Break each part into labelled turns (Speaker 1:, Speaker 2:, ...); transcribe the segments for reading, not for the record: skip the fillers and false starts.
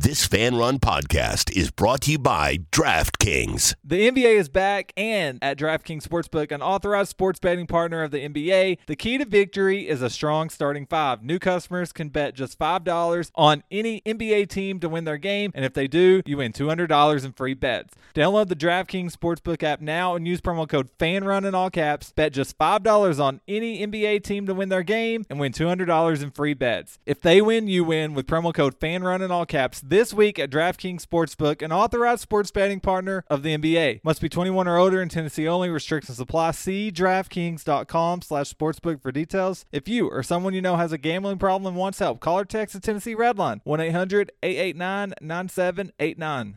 Speaker 1: This Fan Run podcast is brought to you by DraftKings.
Speaker 2: The NBA is back, and at DraftKings Sportsbook, an authorized sports betting partner of the NBA, the key to victory is a strong starting five. New customers can bet just $5 on any NBA team to win their game, and if they do, you win $200 in free bets. Download the DraftKings Sportsbook app now and use promo code FANRUN in all caps. Bet just $5 on any NBA team to win their game and win $200 in free bets. If they win, you win with promo code FANRUN in all caps this week at DraftKings Sportsbook, an authorized sports betting partner of the NBA. Must be 21 or older in Tennessee only. Restrictions apply. See DraftKings.com/sportsbook for details. If you or someone you know has a gambling problem and wants help, call or text the Tennessee Red Line, 1-800-889-9789.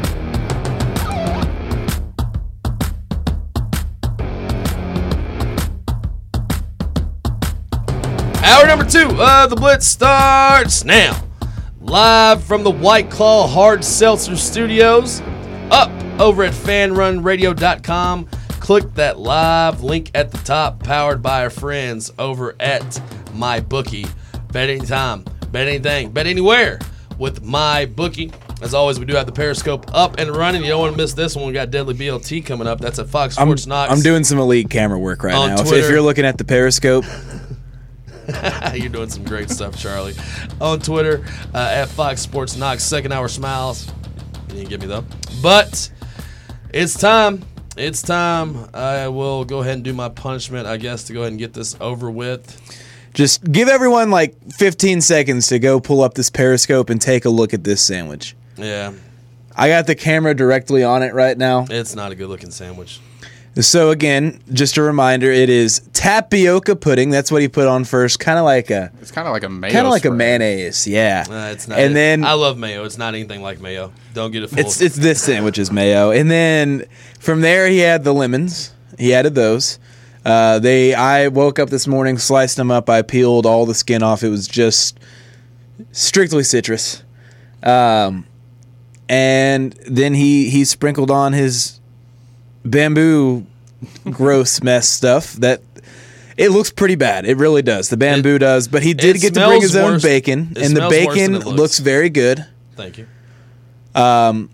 Speaker 3: Hour number 2 of the Blitz starts now. Live from the White Claw Hard Seltzer Studios, up over at fanrunradio.com. Click that live link at the top, powered by our friends over at MyBookie. Bet anytime, bet anything, bet anywhere with MyBookie. As always, we do have the Periscope up and running. You don't want to miss this one. We got Deadly BLT coming up. That's at Fox Sports Knox.
Speaker 4: I'm doing some elite camera work right now. If you're looking at the Periscope.
Speaker 3: You're doing some great stuff, Charlie. On Twitter, at Fox Sports Knox, second hour smiles. You didn't get me, though. But it's time. It's time. I will go ahead and do my punishment, I guess, to go ahead and get this over with.
Speaker 4: Just give everyone like 15 seconds to go pull up this Periscope and take a look at this sandwich.
Speaker 3: Yeah.
Speaker 4: I got the camera directly on it right now.
Speaker 3: It's not a good-looking sandwich.
Speaker 4: So, again, just a reminder, it is tapioca pudding. That's what he put on first. It's kind of like a mayo. Kind of like a mayonnaise, yeah.
Speaker 3: It's not.
Speaker 4: And then
Speaker 3: I love mayo. It's not anything like mayo. Don't get it full.
Speaker 4: It's this sandwich's mayo. And then from there, he had the lemons. He added those. I woke up this morning, sliced them up. I peeled all the skin off. It was just strictly citrus. And then he sprinkled on his bamboo gross mess stuff that it looks pretty bad. It really does. The bamboo does, but he did get to bring his own bacon, and the bacon looks very good.
Speaker 3: Thank you.
Speaker 4: Do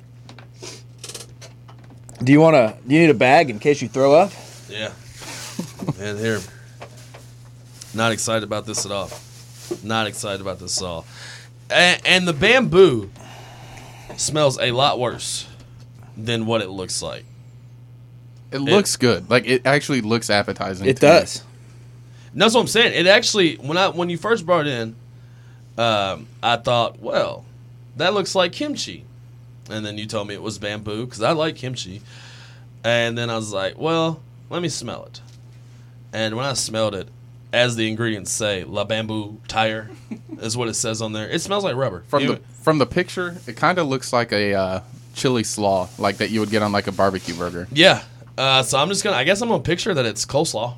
Speaker 4: you need a bag in case you throw up?
Speaker 3: Yeah. And here. Not excited about this at all. Not excited about this at all. And the bamboo smells a lot worse than what it looks like.
Speaker 5: It looks good. Like, it actually looks appetizing.
Speaker 4: It does.
Speaker 3: That's what I'm saying. It actually, when you first brought it in, I thought, well, that looks like kimchi. And then you told me it was bamboo, because I like kimchi. And then I was like, well, let me smell it. And when I smelled it, as the ingredients say, La Bamboo Tire is what it says on there. It smells like rubber.
Speaker 5: From the picture, it kind of looks like a chili slaw, like that you would get on like a barbecue burger.
Speaker 3: Yeah. So I'm just I guess I'm gonna picture that it's coleslaw.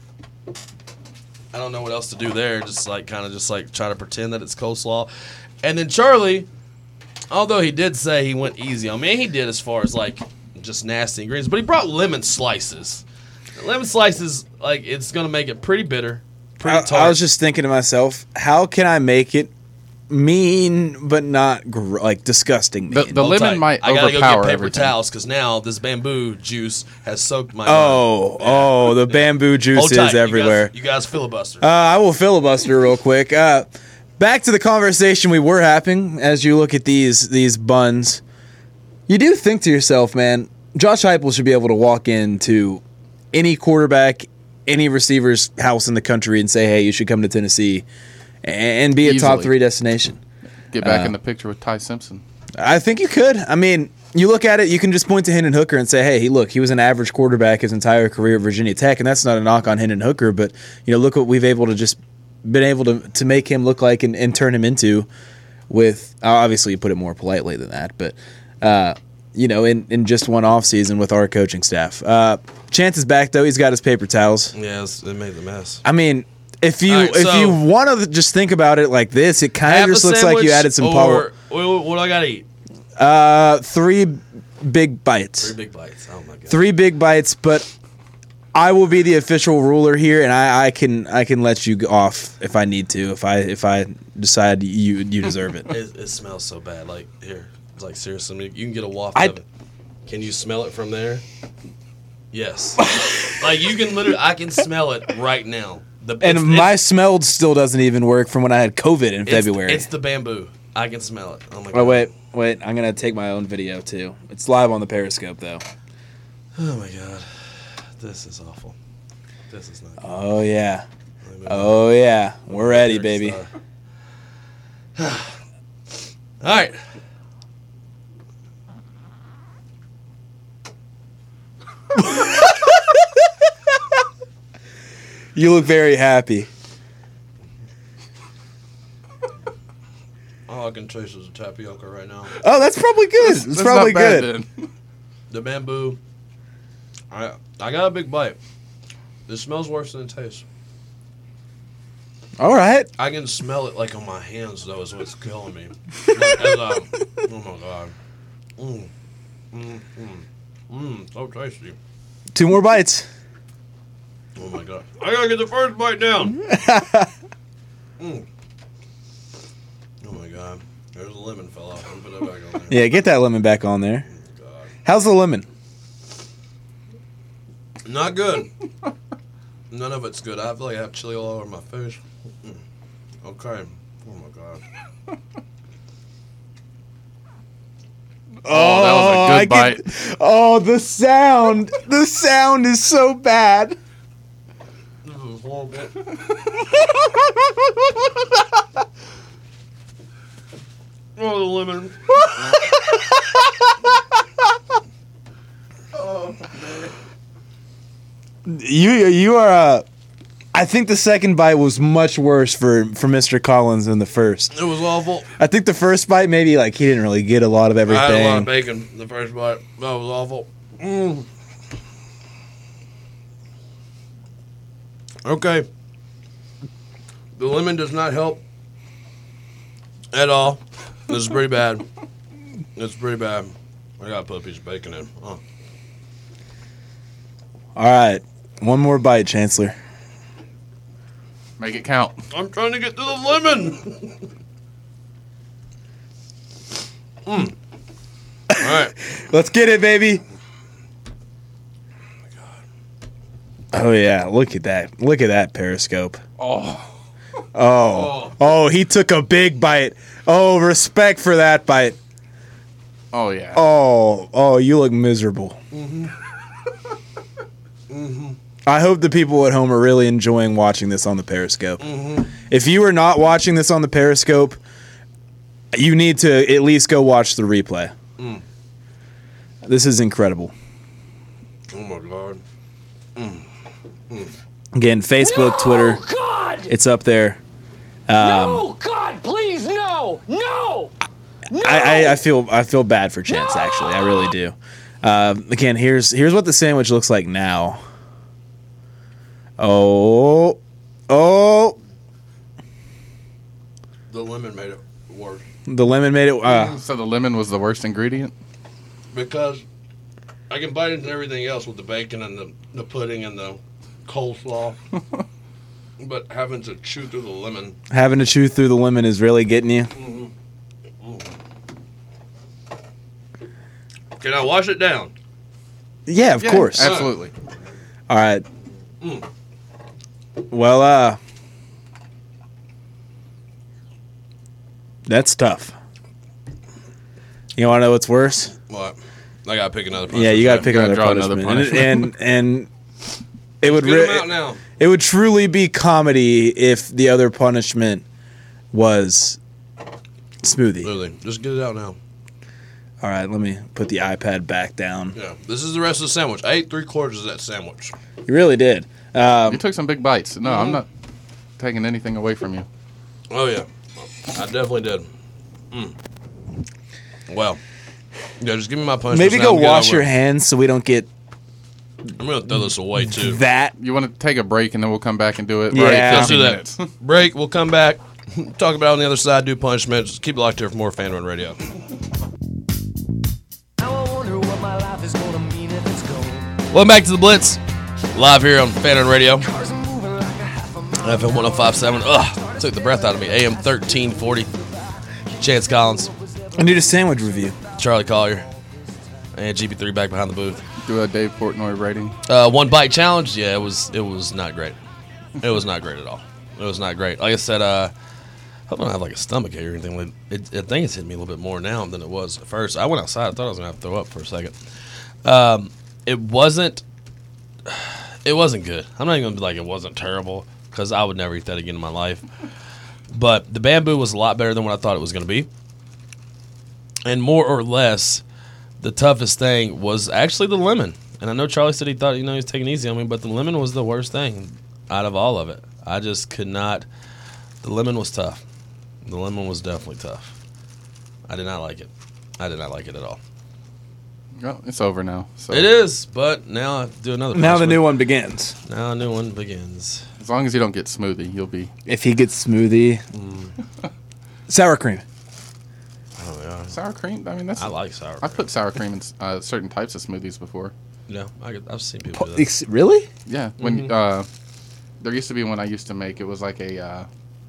Speaker 3: I don't know what else to do there. Just try to pretend that it's coleslaw. And then Charlie, although he did say he went easy on me, he did as far as like just nasty ingredients, but he brought lemon slices. Lemon slices, like, it's gonna make it pretty bitter, pretty tart.
Speaker 4: I was just thinking to myself, how can I make it mean but not disgusting mean?
Speaker 5: The lemon might overpower
Speaker 3: everything. I gotta go get paper
Speaker 5: everything.
Speaker 3: towels because now this bamboo juice has soaked my
Speaker 4: the bamboo juice is everywhere.
Speaker 3: You guys filibuster.
Speaker 4: I will filibuster real quick. Back to the conversation we were having as you look at these buns. You do think to yourself, man, Josh Heupel should be able to walk into any quarterback, any receiver's house in the country and say, hey, you should come to Tennessee and be a top 3 destination.
Speaker 5: Get back in the picture with Ty Simpson.
Speaker 4: I think you could. I mean, you look at it, you can just point to Hendon Hooker and say, hey, he was an average quarterback his entire career at Virginia Tech, and that's not a knock on Hendon Hooker, but look what we've been able to make him look like and turn him into with, obviously you put it more politely than that, but in just one offseason with our coaching staff. Chance is back, though. He's got his paper towels.
Speaker 3: Yeah, it made the mess.
Speaker 4: I mean, if you want to just think about it like this, it kind of just looks like you added some power.
Speaker 3: What do I got to eat?
Speaker 4: 3 big bites.
Speaker 3: 3 big bites. Oh, my God.
Speaker 4: 3 big bites, but I will be the official ruler here, and I can let you off if I need to. If I decide you deserve it.
Speaker 3: It smells so bad. Like here, it's like seriously, you can get a waft of it. Can you smell it from there? Yes. Like you can literally, I can smell it right now.
Speaker 4: My smell still doesn't even work from when I had COVID in February.
Speaker 3: It's the bamboo. I can smell it. Oh my god.
Speaker 4: Oh wait. I'm gonna take my own video too. It's live on the Periscope though.
Speaker 3: Oh my god. This is awful. This is not good.
Speaker 4: Oh yeah. Oh yeah. We're ready, baby.
Speaker 3: All right.
Speaker 4: You look very happy.
Speaker 3: All I can taste is the tapioca right now.
Speaker 4: Oh, that's probably good. It's probably good.
Speaker 3: The bamboo. I got a big bite. This smells worse than it tastes.
Speaker 4: All right.
Speaker 3: I can smell it like on my hands though. Is what's killing me. Oh my god. So tasty.
Speaker 4: 2 more bites.
Speaker 3: Oh my god. I gotta get the first bite down. Oh my god. There's a lemon fell off. I'm gonna put that back on there.
Speaker 4: Yeah, get that lemon back on there.
Speaker 3: God.
Speaker 4: How's the lemon?
Speaker 3: Not good. None of it's good. I feel like I have chili all over my face. Okay. Oh my god.
Speaker 5: Oh, that was a good bite.
Speaker 4: The sound. The sound is so bad.
Speaker 3: This is horrible. Oh, the lemon. Oh, man.
Speaker 4: You are. I think the second bite was much worse for Mr. Collins than the first.
Speaker 3: It was awful.
Speaker 4: I think the first bite maybe like he didn't really get a lot of everything.
Speaker 3: I had a lot of bacon the first bite. That was awful. Okay. The lemon does not help at all. This is pretty bad. It's pretty bad. I gotta put a piece of bacon in. Oh.
Speaker 4: All right, one more bite, Chancellor.
Speaker 5: Make it count.
Speaker 3: I'm trying to get to the lemon. All right.
Speaker 4: Let's get it, baby. Oh yeah, look at that. Look at that Periscope. Oh, he took a big bite. Oh, respect for that bite.
Speaker 5: Oh yeah.
Speaker 4: Oh, you look miserable. I hope the people at home are really enjoying watching this on the Periscope. If you are not watching this on the Periscope, you need to at least go watch the replay. This is incredible.
Speaker 3: Oh my god.
Speaker 4: Again, Facebook, Twitter.
Speaker 6: God!
Speaker 4: It's up there.
Speaker 6: No, God, please, no!
Speaker 4: I feel bad for Chance, actually. I really do. Again, here's what the sandwich looks like now. Oh.
Speaker 3: The lemon made it worse.
Speaker 4: The lemon made it.
Speaker 5: So the lemon was the worst ingredient?
Speaker 3: Because I can bite into everything else with the bacon and the pudding and the coleslaw. But having to chew through the lemon.
Speaker 4: Having to chew through the lemon is really getting you.
Speaker 3: Can I wash it down?
Speaker 4: Yeah, of course.
Speaker 5: Absolutely.
Speaker 4: All right. Well, that's tough. You want to know what's worse?
Speaker 3: What? I gotta pick another punishment.
Speaker 4: Yeah, you gotta pick another
Speaker 5: draw
Speaker 4: punishment.
Speaker 5: another punishment.
Speaker 4: And it would
Speaker 3: Get them out now.
Speaker 4: It would truly be comedy if the other punishment was smoothie.
Speaker 3: Literally, just get it out now.
Speaker 4: All right, let me put the iPad back down.
Speaker 3: Yeah, this is the rest of the sandwich. I ate 3/4 of that sandwich.
Speaker 4: You really did.
Speaker 5: You took some big bites. No, I'm not taking anything away from you.
Speaker 3: Oh yeah, I definitely did. Well, yeah, just give me my punishment.
Speaker 4: Maybe go wash your hands so we don't get
Speaker 3: I'm gonna throw this away too.
Speaker 4: that.
Speaker 5: You want to take a break and then we'll come back and do it?
Speaker 4: Yeah.
Speaker 5: Right,
Speaker 3: Let's do
Speaker 5: 15
Speaker 3: that.
Speaker 5: minutes.
Speaker 3: Break. We'll come back. Talk about it on the other side. Do punishments. Keep it locked here for more Fan Run Radio.
Speaker 6: Now I wonder what my life is gonna mean if it's gone.
Speaker 3: Welcome back to the Blitz. Live here on Fan Run Radio. FM 105.7. Ugh, took the breath out of me. AM 1340. Chance Collins,
Speaker 4: I need a sandwich review.
Speaker 3: Charlie Collier, and GP3 back behind the booth.
Speaker 5: Do a Dave Portnoy rating.
Speaker 3: One bite challenge. Yeah, it was not great. It was not great at all. It was not great. Like I said, I hope I don't have like a stomach ache or anything. I think it's hitting me a little bit more now than it was at first. I went outside. I thought I was gonna have to throw up for a second. It wasn't good. I'm not even gonna be like it wasn't terrible because I would never eat that again in my life. But the bamboo was a lot better than what I thought it was gonna be. And more or less, the toughest thing was actually the lemon. And I know Charlie said he thought, he was taking it easy on me, but the lemon was the worst thing out of all of it. I just could not. The lemon was tough. The lemon was definitely tough. I did not like it. I did not like it at all.
Speaker 5: Well, it's over now. So
Speaker 3: It is, but now I have to do another
Speaker 4: Now the
Speaker 3: punishment.
Speaker 4: new one begins.
Speaker 3: Now a new one begins.
Speaker 5: as long as you don't get smoothie, you'll be.
Speaker 4: If he gets smoothie, sour cream.
Speaker 3: Oh, yeah.
Speaker 5: Sour cream? I mean, that's.
Speaker 3: I like sour cream.
Speaker 5: I've put sour cream in certain types of smoothies before.
Speaker 3: Yeah, I've seen people do that.
Speaker 4: Really?
Speaker 5: Yeah. When there used to be one I used to make. It was like a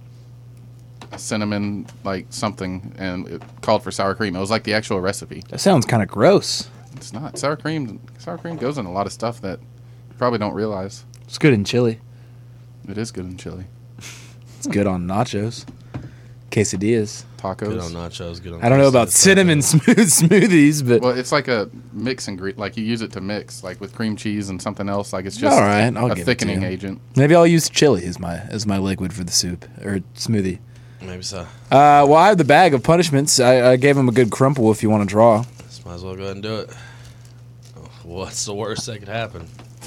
Speaker 5: cinnamon like something, and it called for sour cream. It was like the actual recipe.
Speaker 4: That sounds kind of gross.
Speaker 5: It's not sour cream. Sour cream goes in a lot of stuff that you probably don't realize.
Speaker 4: It's good in chili.
Speaker 5: It is good in chili.
Speaker 4: It's good on nachos, quesadillas.
Speaker 5: Tacos.
Speaker 3: Good on nachos. Good on
Speaker 4: I don't know about
Speaker 3: tacos.
Speaker 4: cinnamon smooth smoothies, but
Speaker 5: Well, it's like a mix ingredient. Like you use it to mix, like with cream cheese and something else. Like it's just
Speaker 4: all right, I'll
Speaker 5: a
Speaker 4: give it to
Speaker 5: thickening
Speaker 4: you.
Speaker 5: agent.
Speaker 4: maybe I'll use chili as my liquid for the soup or smoothie.
Speaker 3: Maybe so.
Speaker 4: Well, I have the bag of punishments. I gave him a good crumple if you want to draw.
Speaker 3: Just might as well go ahead and do it. What's the worst that could happen?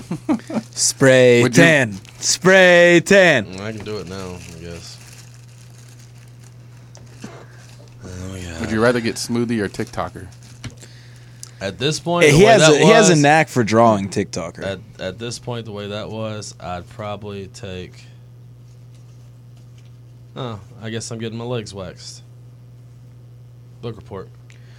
Speaker 4: Spray
Speaker 5: Would you-
Speaker 4: tan. Spray tan.
Speaker 3: I can do it now, I guess. Oh, yeah.
Speaker 5: Would you rather get smoothie or TikToker?
Speaker 3: At this point,
Speaker 4: He has a knack for drawing TikToker.
Speaker 3: At this point, the way that was, I'd probably take. Oh, I guess I'm getting my legs waxed. Book report.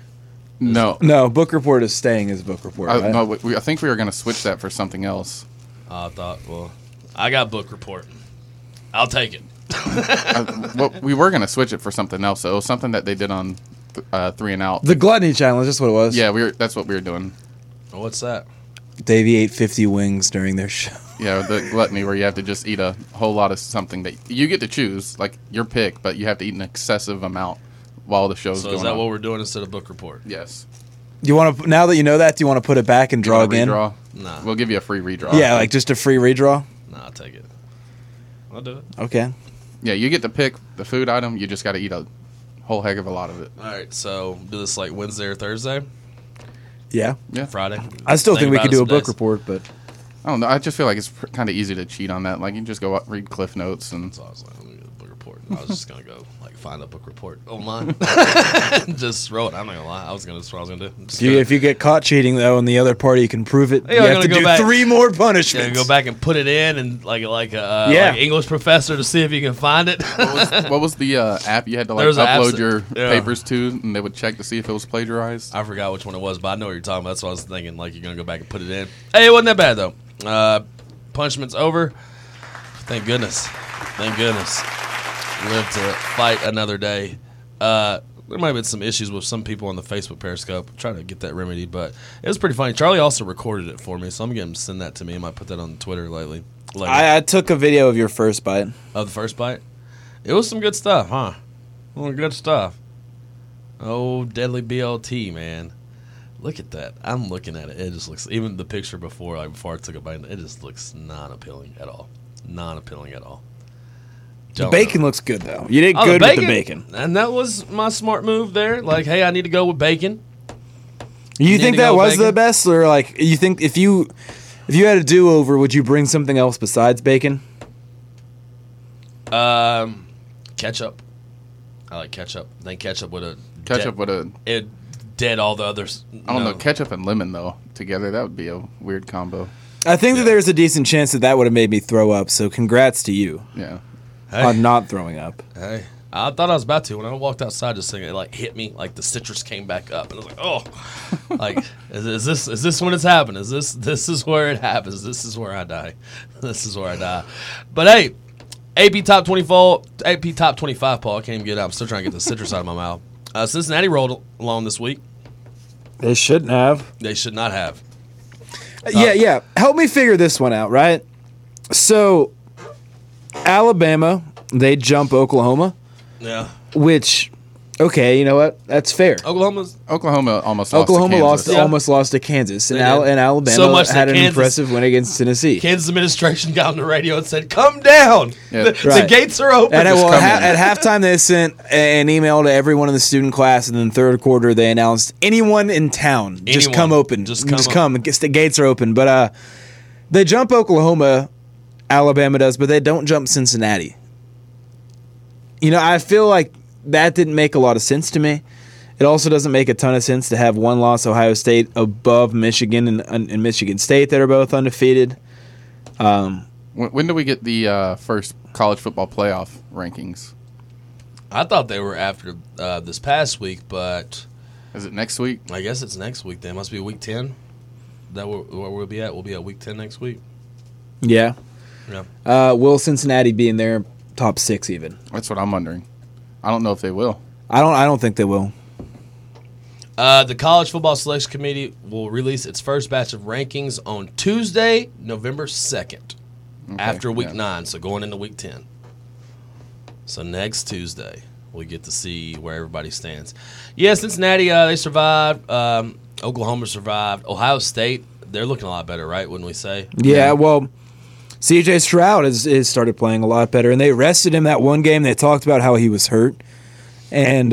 Speaker 5: No.
Speaker 4: No, book report is staying as book report. Right?
Speaker 5: No, I think we were going to switch that for something else.
Speaker 3: I thought, well, I got book report. I'll take it.
Speaker 5: Well, we were going to switch it for something else. So it was something that they did on 3 and Out.
Speaker 4: The gluttony challenge. That's what it was.
Speaker 5: Yeah, that's what we were doing.
Speaker 3: What's that?
Speaker 4: Davey ate 50 wings during their show.
Speaker 5: Yeah, the gluttony where you have to just eat a whole lot of something that you get to choose, like your pick, but you have to eat an excessive amount while the show's
Speaker 3: So
Speaker 5: going
Speaker 3: is that
Speaker 5: on.
Speaker 3: what we're doing instead of book report?
Speaker 5: Yes.
Speaker 4: Do you want to now that you know that? Do you want to put it back and draw
Speaker 5: You want a
Speaker 4: again?
Speaker 5: redraw?
Speaker 3: Nah.
Speaker 5: We'll give you a free redraw.
Speaker 4: Yeah, like just a free redraw.
Speaker 3: Nah, I'll take it. I'll do it.
Speaker 4: Okay.
Speaker 5: Yeah, you get to pick the food item. You just got to eat a whole heck of a lot of it.
Speaker 3: All right, so do this like Wednesday or Thursday,
Speaker 4: Yeah.
Speaker 5: Yeah.
Speaker 3: Friday.
Speaker 4: I still think we
Speaker 3: about
Speaker 4: could
Speaker 3: it
Speaker 4: do a
Speaker 3: some
Speaker 4: book
Speaker 3: days.
Speaker 4: report, but
Speaker 5: I don't know. I just feel like it's kind of easy to cheat on that. Like you can just go up, read Cliff Notes and
Speaker 3: So I was like, let me get a book report. I was just gonna go like find a book report online, just throw it. I'm not gonna lie. That's what I was gonna do. Just
Speaker 4: if you get caught cheating though, and the other party can prove it,
Speaker 3: Yeah,
Speaker 4: you
Speaker 3: I'm
Speaker 4: have to
Speaker 3: gonna go
Speaker 4: do
Speaker 3: back.
Speaker 4: 3 more
Speaker 3: Yeah,
Speaker 4: punishments.
Speaker 3: go back and put it in and like
Speaker 4: Yeah.
Speaker 3: like English professor to see if you can find it.
Speaker 5: what was the app you had to like
Speaker 3: There was an app
Speaker 5: upload
Speaker 3: that-
Speaker 5: your
Speaker 3: yeah.
Speaker 5: papers to, and they would check to see if it was plagiarized?
Speaker 3: I forgot which one it was, but I know what you're talking about. That's what I was thinking. Like you're gonna go back and put it in. Hey, it wasn't that bad though. Punishment's over. Thank goodness. Thank goodness. Live to fight another day. There might have been some issues with some people on the Facebook Periscope. I'm trying to get that remedied, but it was pretty funny. Charlie also recorded it for me, so I'm going to send that to me. I might put that on Twitter later.
Speaker 4: I took a video of your first bite.
Speaker 3: Of the first bite? It was some good stuff, huh? Well, good stuff. Oh, Deadly BLT, man. Look at that. I'm looking at it. It just looks, even the picture before I took a bite, it just looks non-appealing at all. Non-appealing at all.
Speaker 4: The bacon looks good though. You did
Speaker 3: Oh,
Speaker 4: good with the bacon.
Speaker 3: And that was my smart move there. Like, hey, I need to go with bacon.
Speaker 4: You
Speaker 3: need
Speaker 4: think
Speaker 3: to
Speaker 4: that
Speaker 3: go
Speaker 4: was
Speaker 3: bacon?
Speaker 4: the best, or like you think if you had a do-over, would you bring something else besides bacon?
Speaker 3: Ketchup. I like ketchup. Then ketchup with a
Speaker 5: Ketchup
Speaker 3: dead all the others.
Speaker 5: I don't know, ketchup and lemon though together, that would be a weird combo.
Speaker 4: I think that there's a decent chance that would have made me throw up. So congrats to you
Speaker 5: Yeah.
Speaker 3: Hey.
Speaker 4: on not throwing up.
Speaker 3: Hey, I thought I was about to. When I walked outside just thinking, it like hit me, like the citrus came back up. And I was like, oh. Like, is this when it's happening? This is where it happens. This is where I die. This is where I die. But hey, AP Top 25, Paul. I can't even get it out. I'm still trying to get the citrus out of my mouth. Cincinnati rolled along this week.
Speaker 4: They shouldn't have.
Speaker 3: They should not have.
Speaker 4: Yeah. Help me figure this one out, right? So, Alabama, they jump Oklahoma,
Speaker 3: Yeah.
Speaker 4: which, okay, you know what? That's fair.
Speaker 5: Oklahoma almost
Speaker 4: Oklahoma
Speaker 5: lost to Kansas.
Speaker 4: almost lost to Kansas, and,
Speaker 3: They did.
Speaker 4: and Alabama
Speaker 3: So much that
Speaker 4: had an
Speaker 3: Kansas-
Speaker 4: impressive win against Tennessee.
Speaker 3: Kansas administration got on the radio and said, "Come down.
Speaker 5: Yeah.
Speaker 3: The
Speaker 4: Right.
Speaker 3: gates are open."
Speaker 4: And
Speaker 5: Just come in.
Speaker 4: at halftime, they sent an email to everyone in the student class, and then third quarter, they announced anyone in town, just
Speaker 3: Anyone.
Speaker 4: come open.
Speaker 3: Just
Speaker 4: Just
Speaker 3: come
Speaker 4: come. The gates are open. But they jump Oklahoma, Alabama does, but they don't jump Cincinnati. You know, I feel like that didn't make a lot of sense to me. It also doesn't make a ton of sense to have one loss Ohio State above Michigan and Michigan State that are both undefeated.
Speaker 5: When do we get the first college football playoff rankings?
Speaker 3: I thought they were after this past week, but
Speaker 5: Is it next week?
Speaker 3: I guess it's next week. Then must be week 10. That where we'll be at. We'll be at week 10 next week.
Speaker 4: Yeah.
Speaker 3: Yeah.
Speaker 4: Will Cincinnati be in their top 6 even?
Speaker 5: That's what I'm wondering. I don't know if they will.
Speaker 4: I don't think they will.
Speaker 3: The College Football Selection Committee will release its first batch of rankings on Tuesday, November 2nd, after week 9, so going into week 10. So next Tuesday, we get to see where everybody stands. Yeah, Cincinnati, they survived. Oklahoma survived. Ohio State, they're looking a lot better, right, wouldn't we say?
Speaker 4: Yeah, well, C.J. Stroud has started playing a lot better, and they rested him that one game. They talked about how he was hurt, and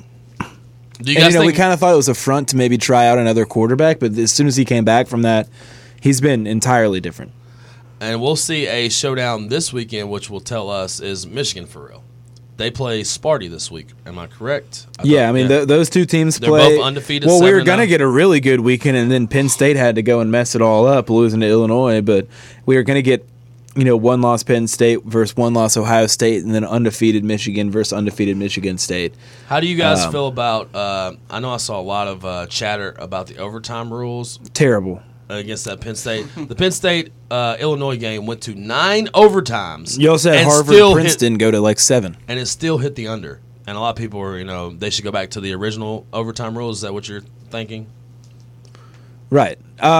Speaker 3: Do you guys
Speaker 4: we
Speaker 3: think
Speaker 4: kind of thought it was a front to maybe try out another quarterback, but as soon as he came back from that, he's been entirely different.
Speaker 3: and we'll see a showdown this weekend, which will tell us is Michigan for real. They play Sparty this week. Am I correct?
Speaker 4: Those two teams
Speaker 3: They're
Speaker 4: play.
Speaker 3: both undefeated,
Speaker 4: Well, we were
Speaker 3: 7-0.
Speaker 4: going to get a really good weekend, and then Penn State had to go and mess it all up, losing to Illinois. But we were going to get, one loss Penn State versus one loss Ohio State, and then undefeated Michigan versus undefeated Michigan State.
Speaker 3: How do you guys feel about? I know I saw a lot of chatter about the overtime rules
Speaker 4: Terrible.
Speaker 3: against that Penn State. The Penn State Illinois game went to 9 overtimes.
Speaker 4: You also had
Speaker 3: and
Speaker 4: Harvard,
Speaker 3: still
Speaker 4: Princeton go to like 7.
Speaker 3: and it still hit the under. And a lot of people were, they should go back to the original overtime rules. Is that what you're thinking?
Speaker 4: Right.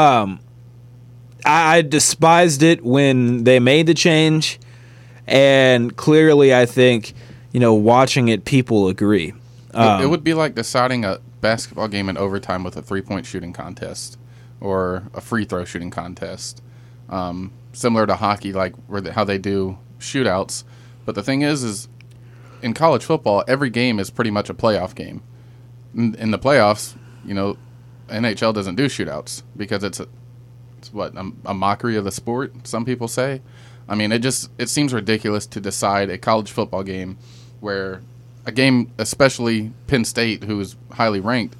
Speaker 4: I despised it when they made the change, and clearly I think, watching it, people agree.
Speaker 5: It would be like deciding a basketball game in overtime with a 3-point shooting contest or a free throw shooting contest, similar to hockey, like how they do shootouts. But the thing is in college football, every game is pretty much a playoff game. In the playoffs, NHL doesn't do shootouts because it's a mockery of the sport, some people say. I mean, it seems ridiculous to decide a college football game where a game, especially Penn State, who is highly ranked,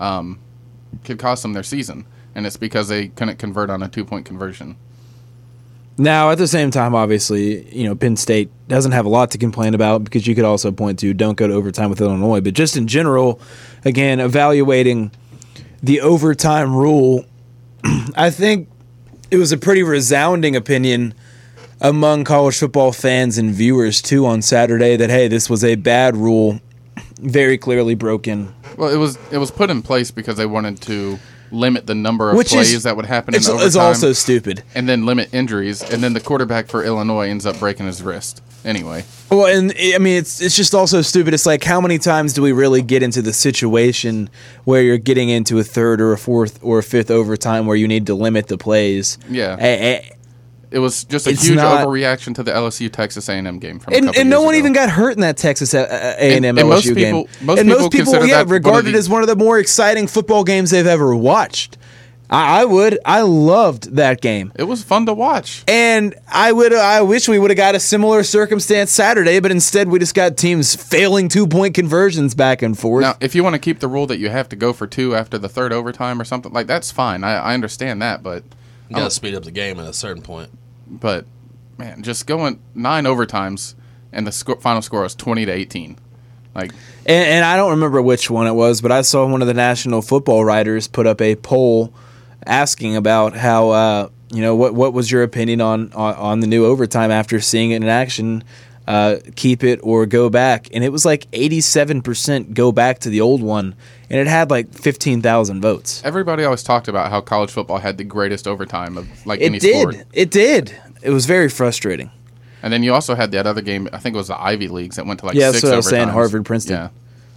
Speaker 5: could cost them their season. And it's because they couldn't convert on a 2-point conversion.
Speaker 4: Now, at the same time, obviously, Penn State doesn't have a lot to complain about because you could also point to don't go to overtime with Illinois. But just in general, again, evaluating the overtime rule, I think it was a pretty resounding opinion among college football fans and viewers, too, on Saturday that, hey, this was a bad rule, very clearly broken.
Speaker 5: Well, it was put in place because they wanted to limit the number of plays that would happen in overtime.
Speaker 4: It's also stupid.
Speaker 5: And then limit injuries. And then the quarterback for Illinois ends up breaking his wrist anyway.
Speaker 4: Well, and I mean, it's just also stupid. It's like, how many times do we really get into the situation where you're getting into a third or a fourth or a fifth overtime where you need to limit the plays?
Speaker 5: Yeah. It was just a huge overreaction to the LSU Texas A&M game from a couple
Speaker 4: and no
Speaker 5: years
Speaker 4: one
Speaker 5: ago.
Speaker 4: even got hurt in that Texas A&M
Speaker 5: And
Speaker 4: LSU game.
Speaker 5: most people consider that
Speaker 4: regarded as one of the more exciting football games they've ever watched. I loved that game.
Speaker 5: It was fun to watch.
Speaker 4: And I wish we would have got a similar circumstance Saturday, but instead we just got teams failing 2-point conversions back and forth.
Speaker 5: Now, if you want to keep the rule that you have to go for 2 after the third overtime or something, like that's fine. I understand that, but
Speaker 3: You got to speed up the game at a certain point.
Speaker 5: But man, just going 9 overtimes and the final score was 20-18. Like,
Speaker 4: and I don't remember which one it was, but I saw one of the national football writers put up a poll asking about how what was your opinion on the new overtime after seeing it in action. Keep it or go back, and it was like 87% go back to the old one, and it had like 15,000 votes.
Speaker 5: everybody always talked about how college football had the greatest overtime of like any sport.
Speaker 4: It did. It was very frustrating.
Speaker 5: And then you also had that other game. I think it was the Ivy Leagues that went to like 6
Speaker 4: that's what I was saying.
Speaker 5: overtimes.
Speaker 4: Harvard, Princeton.
Speaker 5: Yeah.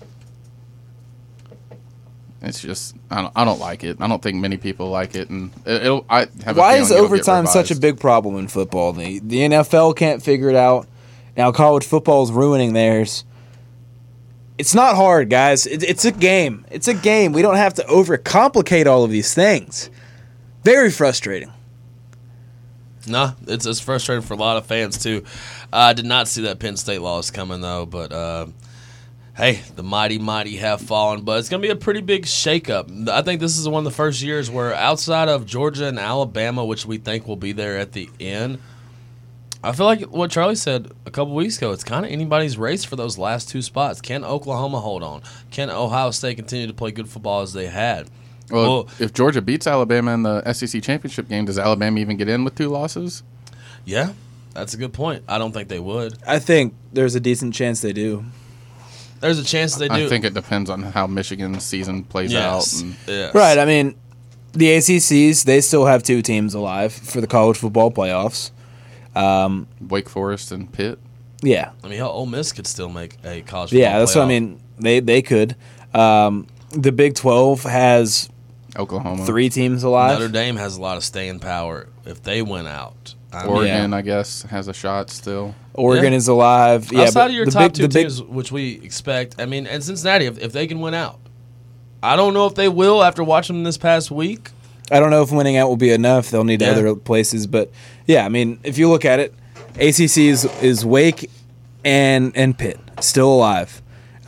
Speaker 5: It's just I don't like it. I don't think many people like it, and I have.
Speaker 4: Why
Speaker 5: a
Speaker 4: is
Speaker 5: feeling it'll get
Speaker 4: overtime such a
Speaker 5: revised.
Speaker 4: big problem in football? The NFL can't figure it out. Now college football is ruining theirs. It's not hard, guys. It's a game. It's a game. We don't have to overcomplicate all of these things. Very frustrating.
Speaker 3: Nah, it's frustrating for a lot of fans, too. I did not see that Penn State loss coming, though. But, hey, the mighty have fallen. But it's going to be a pretty big shakeup. I think this is one of the first years where outside of Georgia and Alabama, which we think will be there at the end, I feel like what Charlie said a couple weeks ago, it's kind of anybody's race for those last 2 spots. Can Oklahoma hold on? Can Ohio State continue to play good football as they had?
Speaker 5: Well, if Georgia beats Alabama in the SEC championship game, does Alabama even get in with 2 losses?
Speaker 3: Yeah, that's a good point. I don't think they would.
Speaker 4: I think there's a decent chance they do.
Speaker 3: There's a chance they do.
Speaker 5: I think it depends on how Michigan's season plays out. And
Speaker 3: Yes.
Speaker 4: Right. I mean, the ACCs, they still have 2 teams alive for the college football playoffs.
Speaker 5: Wake Forest and Pitt.
Speaker 4: Yeah.
Speaker 3: I mean, hell, Ole Miss could still make a college football
Speaker 4: Yeah, that's what I
Speaker 3: playoff.
Speaker 4: mean. They could. The Big 12 has
Speaker 5: Oklahoma.
Speaker 4: 3 teams alive.
Speaker 3: Notre Dame has a lot of staying power if they went out. I mean,
Speaker 5: Oregon,
Speaker 4: Yeah.
Speaker 5: I guess, has a shot still.
Speaker 4: Oregon
Speaker 3: Yeah.
Speaker 4: is alive. Yeah,
Speaker 3: outside
Speaker 4: but
Speaker 3: of your
Speaker 4: the
Speaker 3: top
Speaker 4: big-
Speaker 3: 2
Speaker 4: the big-
Speaker 3: teams, which we expect, I mean, and Cincinnati, if they can win out. I don't know if they will after watching them this past week.
Speaker 4: I don't know if winning out will be enough. They'll need
Speaker 3: Yeah.
Speaker 4: other places, but yeah, I mean, if you look at it, ACC is Wake and Pitt still alive.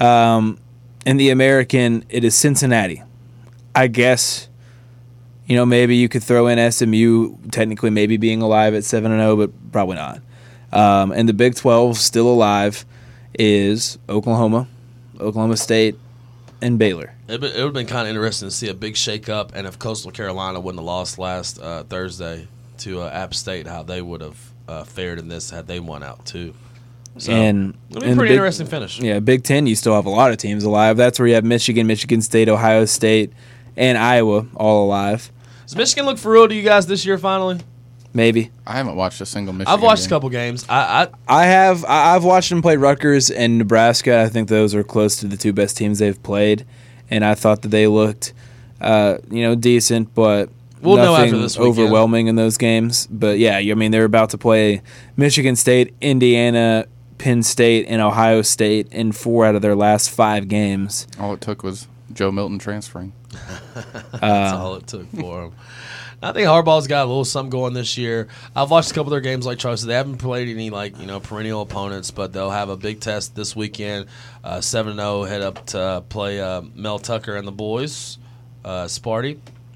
Speaker 4: In the American, it is Cincinnati. I guess, maybe you could throw in SMU technically maybe being alive at 7-0, but probably not. And the Big 12 still alive is Oklahoma, Oklahoma State, and Baylor.
Speaker 3: It would have been kind of interesting to see a big shakeup, and if Coastal Carolina wouldn't have lost last Thursday to App State, how they would have fared in this had they won out too. So
Speaker 4: And
Speaker 3: it'll be
Speaker 4: in
Speaker 3: a
Speaker 4: the
Speaker 3: pretty
Speaker 4: Big-
Speaker 3: interesting finish.
Speaker 4: Yeah, Big Ten, you still have a lot of teams alive. That's where you have Michigan, Michigan State, Ohio State, and Iowa all alive.
Speaker 3: Does Michigan look for real to you guys this year? Finally,
Speaker 4: Maybe.
Speaker 5: I haven't watched a single Michigan
Speaker 3: I've watched
Speaker 5: game.
Speaker 3: a couple games. I
Speaker 4: I've watched them play Rutgers and Nebraska. I think those are close to the 2 best teams they've played, and I thought that they looked, decent, but
Speaker 3: We'll know
Speaker 4: nothing
Speaker 3: after this weekend.
Speaker 4: overwhelming in those games. But yeah, I mean they're about to play Michigan State, Indiana, Penn State, and Ohio State in 4 out of their last 5 games.
Speaker 5: All it took was Joe Milton transferring.
Speaker 3: That's all it took for him. I think Harbaugh's got a little something going this year. I've watched a couple of their games like Charlie said. They haven't played any perennial opponents, but they'll have a big test this weekend. 7-0 head up to play Mel Tucker and the boys, Sparty.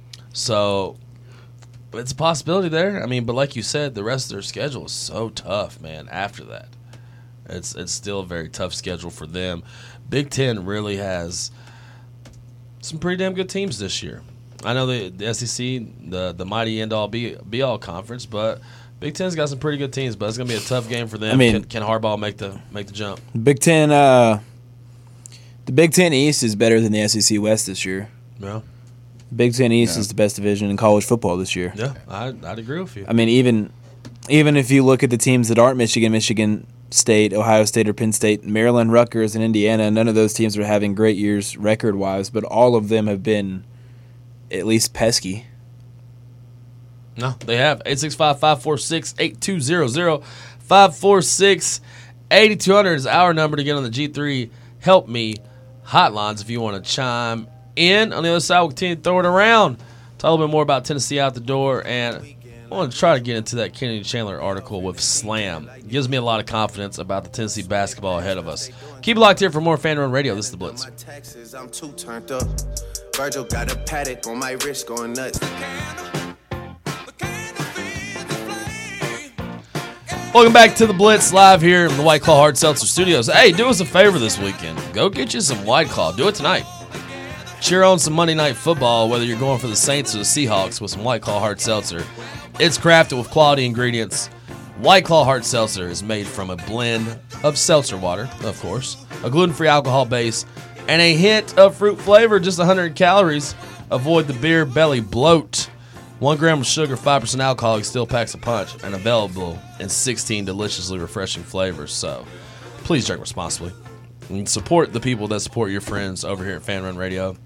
Speaker 3: So it's a possibility there. I mean, but like you said, the rest of their schedule is so tough, man. After that, it's still a very tough schedule for them. Big Ten really has some pretty damn good teams this year. I know the SEC, the mighty end-all be-all conference, but Big Ten's got some pretty good teams. But it's gonna be a tough game for them.
Speaker 4: I mean-
Speaker 3: can Harbaugh make the jump?
Speaker 4: Big Ten, the Big Ten East is better than the SEC West this year.
Speaker 3: Yeah,
Speaker 4: Big Ten East
Speaker 5: Yeah.
Speaker 4: is the best division in college football this year.
Speaker 3: yeah, I'd agree with you.
Speaker 4: I mean, even if you look at the teams that aren't Michigan State, Ohio State, or Penn State, Maryland, Rutgers, and Indiana, none of those teams are having great years record-wise, but all of them have been at least pesky.
Speaker 3: No, they have 865-546-8200. 546-8200 is our number to get on the G3 Help Me hotlines if you want to chime in. On the other side, we'll continue to throw it around. Talk a little bit more about Tennessee out the door, and I want to try to get into that Kennedy Chandler article with Slam. It gives me a lot of confidence about the Tennessee basketball ahead of us. Keep it locked here for more Fan Run Radio. This is The Blitz.
Speaker 7: My taxes, I'm too turned up. Virgil got a paddock on my wrist going nuts.
Speaker 3: Welcome back to the Blitz live here in the White Claw Hard Seltzer Studios. Hey, do us a favor this weekend. Go get you some White Claw. Do it tonight. Cheer on some Monday Night Football, whether you're going for the Saints or the Seahawks, with some White Claw Hard Seltzer. It's crafted with quality ingredients. White Claw Hard Seltzer is made from a blend of seltzer water, of course, a gluten-free alcohol base, and a hint of fruit flavor, just 100 calories. Avoid the beer belly bloat. 1 gram of sugar, 5% alcohol, still packs a punch, and available in 16 deliciously refreshing flavors. So, please drink responsibly and support the people that support your friends over here at Fan Run Radio.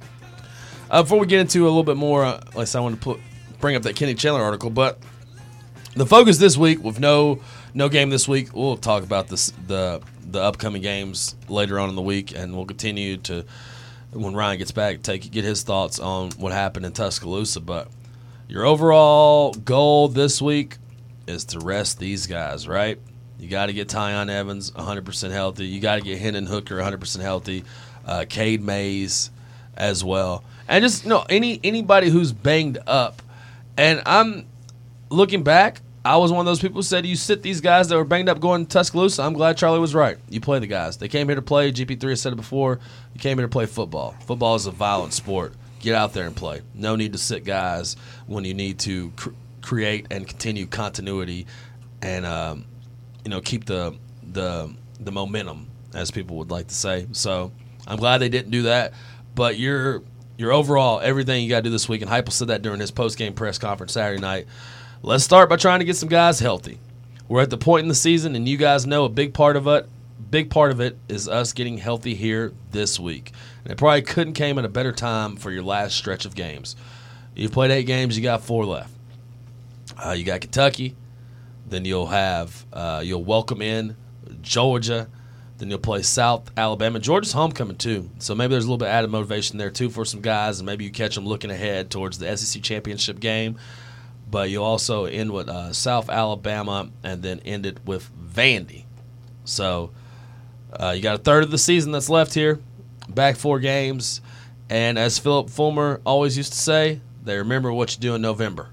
Speaker 3: Before we get into a little bit more, like I said, I want to bring up that Kenny Chandler article, but the focus this week with no game this week. We'll talk about the upcoming games later on in the week, and we'll continue to, when Ryan gets back, get his thoughts on what happened in Tuscaloosa, but. Your overall goal this week is to rest these guys, right? You got to get Tyon Evans 100% healthy. You got to get Hendon Hooker 100% healthy. Cade Mays as well. And just, anybody who's banged up. And I'm looking back, I was one of those people who said you sit these guys that were banged up going to Tuscaloosa. I'm glad Charlie was right. You play the guys. They came here to play. GP3 has said it before. You came here to play football. Football is a violent sport. Get out there and play. No need to sit guys when you need to create and continue continuity and keep the momentum, as people would like to say. So I'm glad they didn't do that. But your overall, everything you got to do this week, and Heupel said that during his post-game press conference Saturday night, let's start by trying to get some guys healthy. We're at the point in the season, and you guys know a big part of it is us getting healthy here this week. And it probably couldn't came at a better time for your last stretch of games. You've played 8 games, you got 4 left. You got Kentucky, then you'll welcome in Georgia, then you'll play South Alabama. Georgia's homecoming too, so maybe there's a little bit added motivation there too for some guys, and maybe you catch them looking ahead towards the SEC championship game. But you'll also end with South Alabama and then end it with Vandy. So you got a third of the season that's left here. Back 4 games, and as Philip Fulmer always used to say, they remember what you do in November.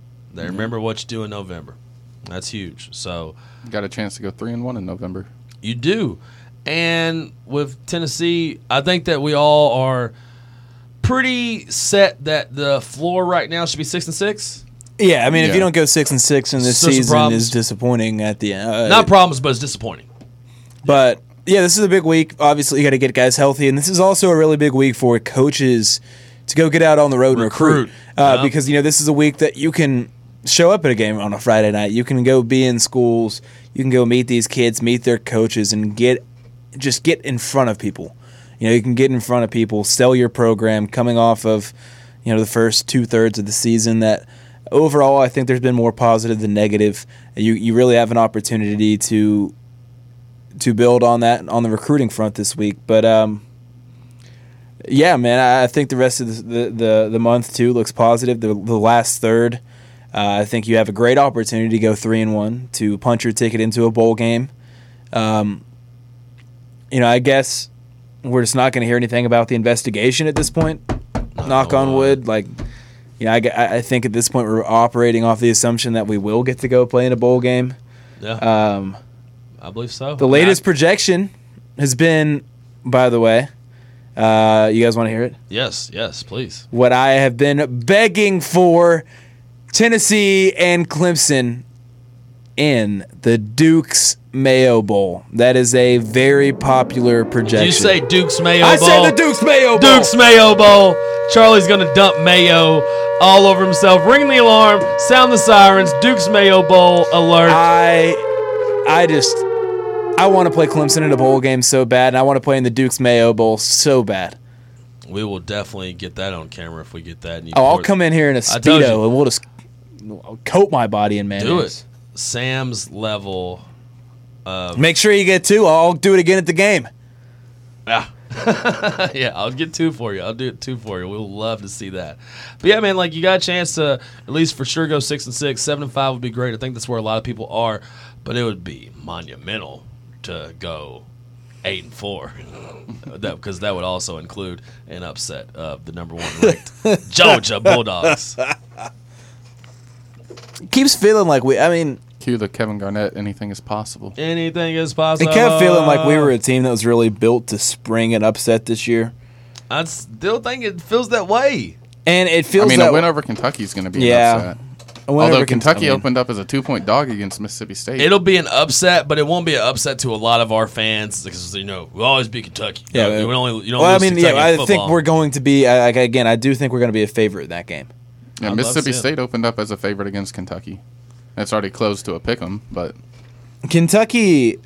Speaker 3: That's huge. So
Speaker 5: You got a chance to go 3-1 in November.
Speaker 3: You do. And with Tennessee, I think that we all are pretty set that the floor right now should be 6-6.
Speaker 4: Yeah, I mean, if you don't go 6-6 in this season, is disappointing at the end.
Speaker 3: Not problems, but it's disappointing.
Speaker 4: But yeah, this is a big week. Obviously, you got to get guys healthy, and this is also a really big week for coaches to go get out on the road and recruit. Because this is a week that you can show up at a game on a Friday night. You can go be in schools. You can go meet these kids, meet their coaches, and get in front of people. You can get in front of people, sell your program. Coming off of the first 2/3 of the season, that overall I think there's been more positive than negative. You really have an opportunity to build on that on the recruiting front this week. But yeah, man, I think the rest of the month too looks positive. The last third, I think you have a great opportunity to go 3-1 to punch your ticket into a bowl game. I guess we're just not going to hear anything about the investigation at this point. Knock on wood. I think at this point we're operating off the assumption that we will get to go play in a bowl game.
Speaker 3: Yeah. I believe so.
Speaker 4: The latest projection has been, by the way, you guys want to hear it?
Speaker 3: Yes, please.
Speaker 4: What I have been begging for, Tennessee and Clemson in the Duke's Mayo Bowl. That is a very popular projection.
Speaker 3: Did you say Duke's Mayo Bowl?
Speaker 4: I said the Duke's Mayo Bowl.
Speaker 3: Duke's Mayo Bowl. Charlie's going to dump mayo all over himself. Ring the alarm. Sound the sirens. Duke's Mayo Bowl alert.
Speaker 4: I want to play Clemson in a bowl game so bad, and I want to play in the Duke's Mayo Bowl so bad.
Speaker 3: We will definitely get that on camera if we get that. And
Speaker 4: I'll come in here in a Speedo, and we'll just coat my body in mayonnaise.
Speaker 3: Do it. Sam's level of...
Speaker 4: Make sure you get 2. I'll do it again at the game.
Speaker 3: Yeah. Yeah, I'll get 2 for you. I'll do it 2 for you. We'll love to see that. But yeah, man, you got a chance to at least for sure go 6-6. 7-5 would be great. I think that's where a lot of people are. But it would be monumental to go 8-4, because that would also include an upset of the number 1 ranked Georgia Bulldogs.
Speaker 4: Keeps feeling like
Speaker 5: Cue the Kevin Garnett, anything is possible.
Speaker 3: Anything is possible.
Speaker 4: It kept feeling like we were a team that was really built to spring an upset this year.
Speaker 3: I still think it feels that way.
Speaker 4: And it feels
Speaker 5: a win over Kentucky is going to be an upset. Although Kentucky opened up as a 2-point dog against Mississippi State.
Speaker 3: It'll be an upset, but it won't be an upset to a lot of our fans because, we'll always beat Kentucky.
Speaker 4: Yeah, I think we're going to be, again, I do think we're going to be a favorite in that game.
Speaker 5: Yeah, Mississippi State opened up as a favorite against Kentucky. It's already closed to a pick'em, but
Speaker 4: Kentucky,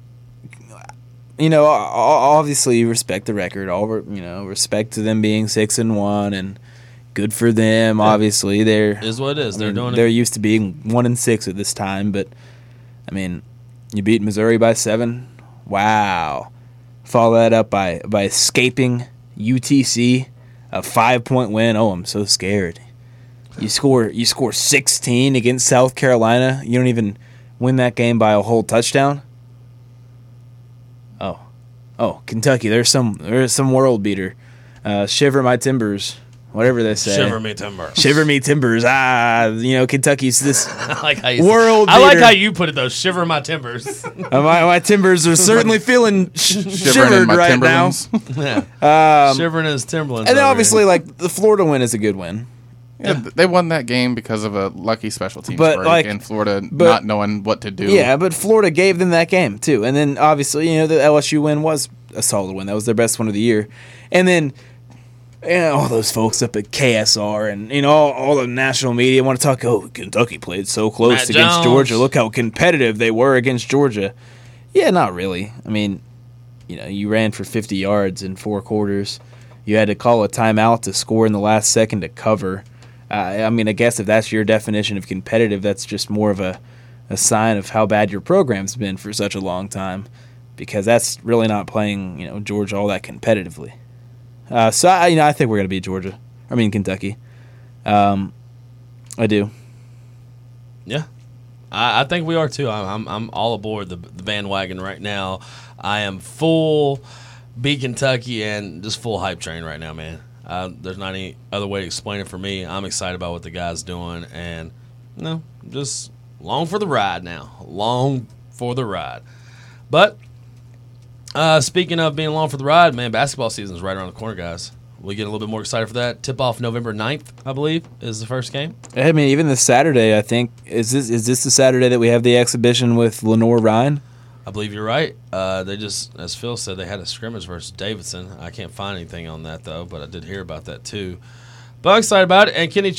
Speaker 4: obviously you respect the record. Respect to them being 6-1 and good for them. Yeah. Obviously,
Speaker 3: is what it is.
Speaker 4: They're used to being 1-6 at this time, but you beat Missouri by 7. Wow. Follow that up by escaping UTC, a 5-point win. Oh, I'm so scared. You score 16 against South Carolina. You don't even win that game by a whole touchdown. Oh, Kentucky. There's some world beater. Shiver my timbers. Whatever they say.
Speaker 3: Shiver me timbers.
Speaker 4: Shiver me timbers. Kentucky's this
Speaker 3: I like how you
Speaker 4: world
Speaker 3: I like how you put it, though. Shiver my timbers.
Speaker 4: my timbers are certainly feeling shivered right now.
Speaker 3: Shivering his Timberlands.
Speaker 4: And then obviously, the Florida win is a good win.
Speaker 5: Yeah, they won that game because of a lucky special teams break and Florida not knowing what to do.
Speaker 4: Yeah, but Florida gave them that game, too. And then, obviously, the LSU win was a solid win. That was their best one of the year. And then all those folks up at KSR and, all the national media want to talk, Kentucky played so close against Georgia. Look how competitive they were against Georgia. Yeah, not really. You ran for 50 yards in 4 quarters. You had to call a timeout to score in the last second to cover. I guess if that's your definition of competitive, that's just more of a sign of how bad your program's been for such a long time, because that's really not playing, Georgia all that competitively. I think we're going to beat Kentucky. I do.
Speaker 3: Yeah, I think we are too. I'm all aboard the bandwagon right now. I am full beat Kentucky and just full hype train right now, man. There's not any other way to explain it for me. I'm excited about what the guy's doing, and just long for the ride now. Long for the ride. But speaking of being long for the ride, man, basketball season is right around the corner, guys. We get a little bit more excited for that. Tip-off November 9th, I believe, is the first game.
Speaker 4: Even this Saturday, I think. Is this the Saturday that we have the exhibition with Lenore Ryan?
Speaker 3: I believe you're right. They just, as Phil said, they had a scrimmage versus Davidson. I can't find anything on that, though, but I did hear about that, too. But I'm excited about it. And Kennedy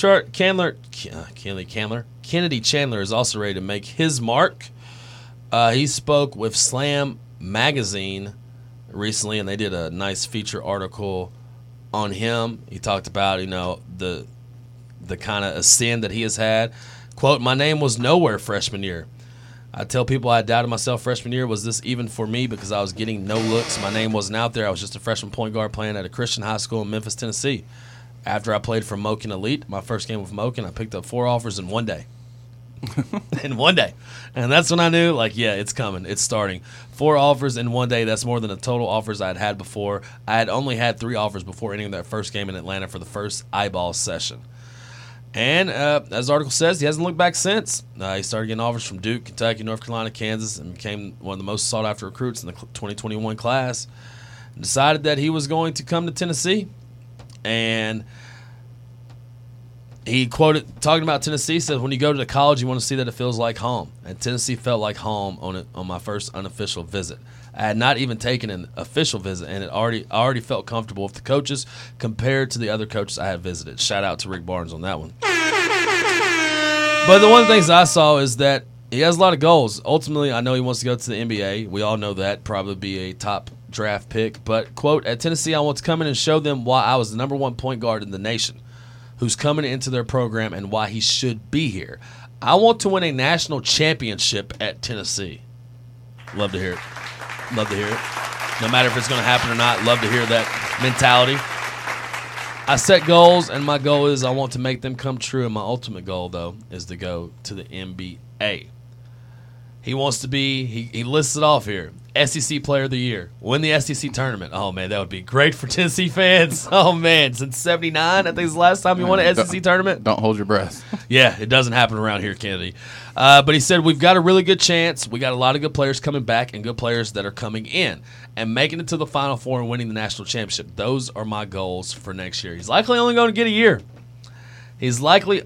Speaker 3: Chandler is also ready to make his mark. He spoke with Slam Magazine recently, and they did a nice feature article on him. He talked about, the kind of ascend that he has had. Quote, "My name was nowhere freshman year. I tell people I doubted myself freshman year. Was this even for me? Because I was getting no looks. My name wasn't out there. I was just a freshman point guard playing at a Christian high school in Memphis, Tennessee. After I played for Moken Elite, my first game with Moken, I picked up 4 offers in one day." In one day. And that's when I knew, it's coming. It's starting. 4 offers in one day. That's more than the total offers I had before. I had only had 3 offers before ending that first game in Atlanta for the first eyeball session. And as the article says, he hasn't looked back since. He started getting offers from Duke, Kentucky, North Carolina, Kansas, and became one of the most sought-after recruits in the 2021 class. And decided that he was going to come to Tennessee. And he quoted, talking about Tennessee, said, "When you go to college, you want to see that it feels like home." And Tennessee felt like home on my first unofficial visit. I had not even taken an official visit, and I already felt comfortable with the coaches compared to the other coaches I had visited. Shout out to Rick Barnes on that one. But the one of the things I saw is that he has a lot of goals. Ultimately, I know he wants to go to the NBA. We all know that. Probably be a top draft pick. But, quote, "At Tennessee, I want to come in and show them why I was the number 1 point guard in the nation, who's coming into their program and why he should be here. I want to win a national championship at Tennessee." Love to hear it. Love to hear it. No matter if it's going to happen or not, love to hear that mentality. I set goals, and my goal is I want to make them come true. And my ultimate goal, though, is to go to the NBA. He wants to be, he lists it off here, SEC Player of the Year. Win the SEC tournament. Oh, man, that would be great for Tennessee fans. Oh, man, since 79, I think is the last time you won an SEC tournament.
Speaker 5: Don't hold your breath.
Speaker 3: Yeah, it doesn't happen around here, Kennedy. But he said, we've got a really good chance. We got a lot of good players coming back and good players that are coming in. And making it to the Final Four and winning the national championship. Those are my goals for next year. He's likely only going to get a year. He has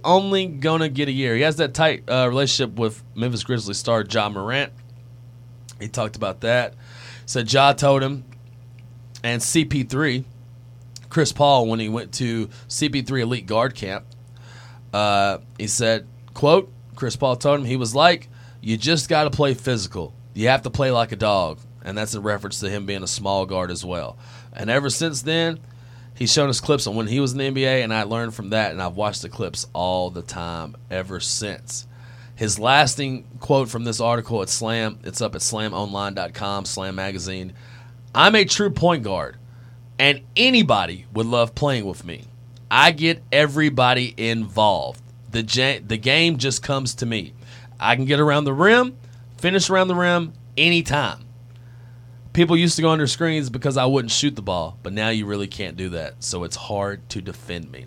Speaker 3: that tight relationship with Memphis Grizzlies star Ja Morant. He talked about that. Said Ja told him, and CP3, Chris Paul, when he went to CP3 Elite Guard Camp, he said, quote, Chris Paul told him, he was like, you just got to play physical. You have to play like a dog. And that's in reference to him being a small guard as well. And ever since then, he's shown us clips on when he was in the NBA, and I learned from that, and I've watched the clips all the time ever since. His lasting quote from this article at Slam, it's up at slamonline.com, Slam Magazine. I'm a true point guard, and anybody would love playing with me. I get everybody involved. The game just comes to me. I can get around the rim, finish around the rim anytime. People used to go under screens because I wouldn't shoot the ball, but now you really can't do that, so it's hard to defend me.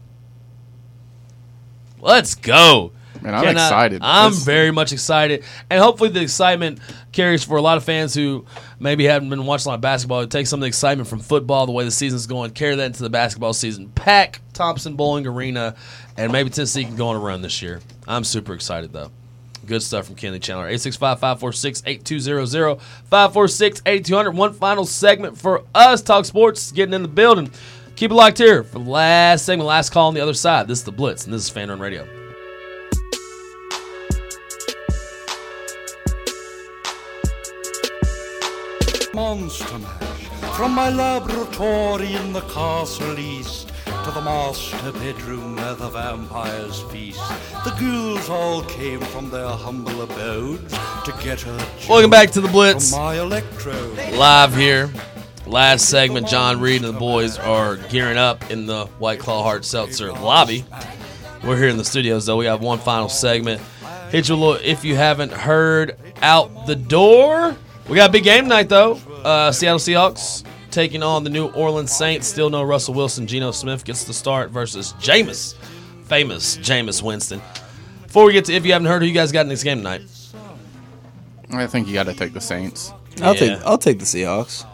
Speaker 3: Let's go.
Speaker 5: Man, I'm excited.
Speaker 3: I'm very much excited, and hopefully the excitement carries for a lot of fans who maybe haven't been watching a lot of basketball. Take some of the excitement from football, the way the season's going, carry that into the basketball season. Pack Thompson Bowling Arena, and maybe Tennessee can go on a run this year. I'm super excited, though. Good stuff from Kennedy Chandler. 865-546-8200, 546-8200. One final segment for us. Talk Sports getting in the building. Keep it locked here for the last segment, last call on the other side. This is The Blitz, and this is Fan Run Radio.
Speaker 8: Monster Mash. From my laboratory in the castle east to the master bedroom where the vampires feast, the ghouls all came from their humble abodes to get a joke.
Speaker 3: Welcome back to The Blitz.
Speaker 8: From my electrode.
Speaker 3: Live here. Last segment, John Reed and the boys are gearing up in the White Claw Hard Seltzer lobby. We're here in the studios, though. We have one final segment. Hit you a little if you haven't heard out the door. We got a big game tonight, though. Seattle Seahawks taking on the New Orleans Saints. Still no Russell Wilson. Geno Smith gets the start versus famous Jameis Winston. Before we get to if you haven't heard, who you guys got in this game tonight?
Speaker 5: I think you got to take the Saints.
Speaker 4: I'll take the Seahawks.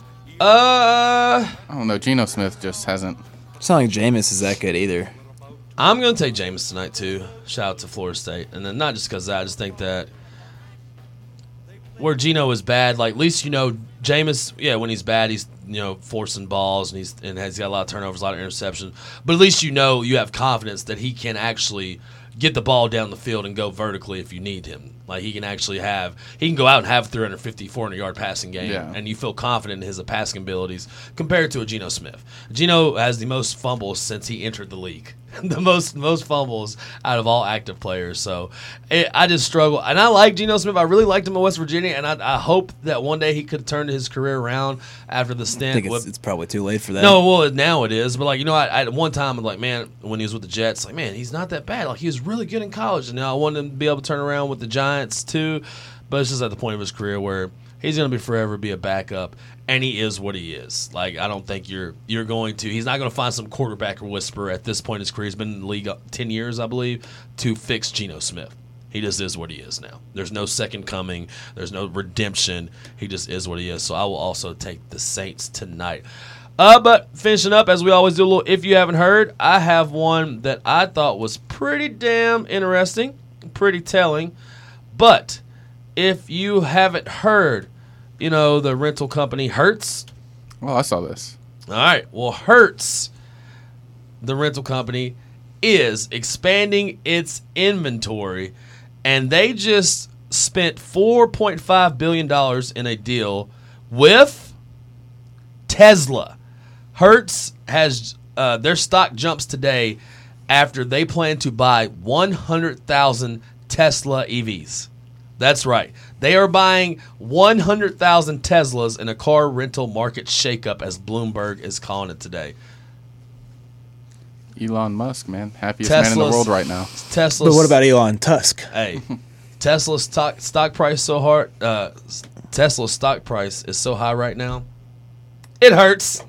Speaker 5: I don't know. Geno Smith just hasn't.
Speaker 4: It's not like Jameis is that good either.
Speaker 3: I'm going to take Jameis tonight, too. Shout out to Florida State. And then not just because of that, I just think that where Geno is bad, like at least Jameis, when he's bad, he's forcing balls and he's got a lot of turnovers, a lot of interceptions. But at least you have confidence that he can actually get the ball down the field and go vertically if you need him. Like he can go out and have a 350, 400-yard passing game, and you feel confident in his passing abilities compared to a Geno Smith. Geno has the most fumbles since he entered the league. The most fumbles out of all active players. So I just struggle. And I like Geno Smith. I really liked him at West Virginia, and I hope that one day he could turn his career around after the stint.
Speaker 4: I think it's probably too late for that.
Speaker 3: No, well, now it is. But, I at one time, I'm like, man, when he was with the Jets, he's not that bad. Like, he was really good in college. And now I wanted him to be able to turn around with the Giants, too. But it's just at the point of his career where he's going to forever be a backup, and he is what he is. Like, I don't think you're going to – he's not going to find some quarterback whisperer at this point in his career. He's been in the league 10 years, I believe, to fix Geno Smith. He just is what he is now. There's no second coming. There's no redemption. He just is what he is. So I will also take the Saints tonight. But finishing up, as we always do, a little if you haven't heard, I have one that I thought was pretty damn interesting, pretty telling. But if you haven't heard, the rental company Hertz.
Speaker 5: Well, I saw this.
Speaker 3: All right. Well, Hertz, the rental company, is expanding its inventory, and they just spent $4.5 billion in a deal with Tesla. Hertz has their stock jumps today after they plan to buy 100,000 Tesla EVs. That's right. They are buying 100,000 Teslas in a car rental market shakeup, as Bloomberg is calling it today.
Speaker 5: Elon Musk, man. Happiest man in the world right now.
Speaker 4: But what about Elon Tusk?
Speaker 3: Hey, Tesla's stock price so hard. Tesla's stock price is so high right now. It hurts.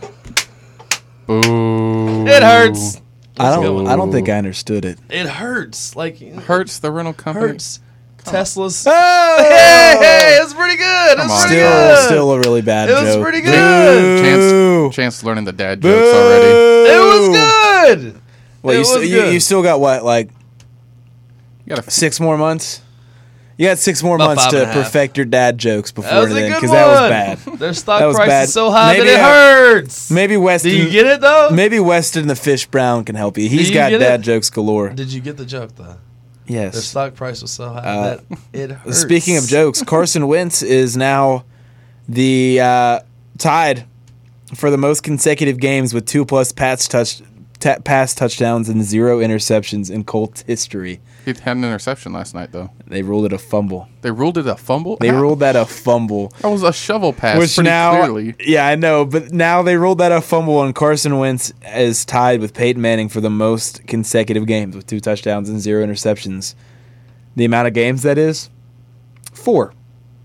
Speaker 5: Boo.
Speaker 3: It hurts.
Speaker 4: I don't think I understood it.
Speaker 3: It hurts. Like
Speaker 5: Hurts the rental company.
Speaker 3: hurts. Tesla's.
Speaker 4: Oh!
Speaker 3: Hey, it's pretty good.
Speaker 5: Come
Speaker 3: It's
Speaker 5: on.
Speaker 3: pretty good.
Speaker 4: Still a really bad
Speaker 3: It
Speaker 4: joke.
Speaker 3: was pretty good.
Speaker 5: Chance learning the dad jokes already.
Speaker 3: It was good.
Speaker 4: Well,
Speaker 3: It
Speaker 4: you,
Speaker 3: was good.
Speaker 4: you still got what, like
Speaker 5: You got
Speaker 4: 6 more months? You got 6 more
Speaker 3: About
Speaker 4: months
Speaker 3: 5 and
Speaker 4: to
Speaker 3: a half.
Speaker 4: perfect your dad jokes
Speaker 3: That
Speaker 4: before
Speaker 3: was a
Speaker 4: then,
Speaker 3: good
Speaker 4: because
Speaker 3: one.
Speaker 4: that was bad.
Speaker 3: Their stock
Speaker 4: That was
Speaker 3: price
Speaker 4: bad.
Speaker 3: is so high
Speaker 4: Maybe
Speaker 3: that it
Speaker 4: I-
Speaker 3: hurts.
Speaker 4: Maybe Weston.
Speaker 3: Do you get it though?
Speaker 4: Maybe Weston the Fish Brown can help you. He's
Speaker 3: you
Speaker 4: got
Speaker 3: get
Speaker 4: dad
Speaker 3: it?
Speaker 4: jokes galore.
Speaker 3: Did you get the joke though? Their
Speaker 4: Yes.
Speaker 3: stock price was so high that it hurts.
Speaker 4: Speaking of jokes, Carson Wentz is now the tied for the most consecutive games with 2+ pass touchdowns and 0 interceptions in Colts history.
Speaker 5: He had an interception last night, though.
Speaker 4: They ruled it a fumble.
Speaker 5: They ruled it a fumble?
Speaker 4: They ruled that a fumble.
Speaker 5: That was a shovel pass,
Speaker 4: Which
Speaker 5: pretty
Speaker 4: now,
Speaker 5: clearly.
Speaker 4: yeah, I know, but now they ruled that a fumble, and Carson Wentz is tied with Peyton Manning for the most consecutive games with 2 touchdowns and 0 interceptions. The amount of games that is 4.